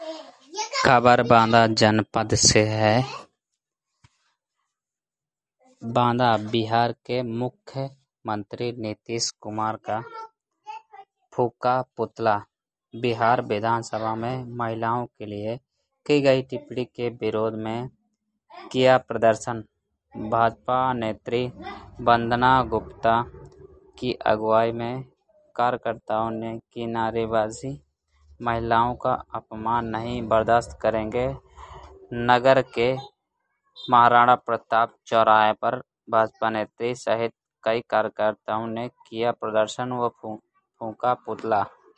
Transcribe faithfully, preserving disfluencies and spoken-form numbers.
खबर बांदा जनपद से है। बांदा बिहार के मुख्यमंत्री नीतीश कुमार का फूका पुतला। बिहार विधानसभा में महिलाओं के लिए की गई टिप्पणी के विरोध में किया प्रदर्शन। भाजपा नेत्री वंदना गुप्ता की अगुवाई में कार्यकर्ताओं ने की नारेबाजी। महिलाओं का अपमान नहीं बर्दाश्त करेंगे। नगर के महाराणा प्रताप चौराहे पर भाजपा नेत्री सहित कई कार्यकर्ताओं ने किया प्रदर्शन व फूंका पुतला।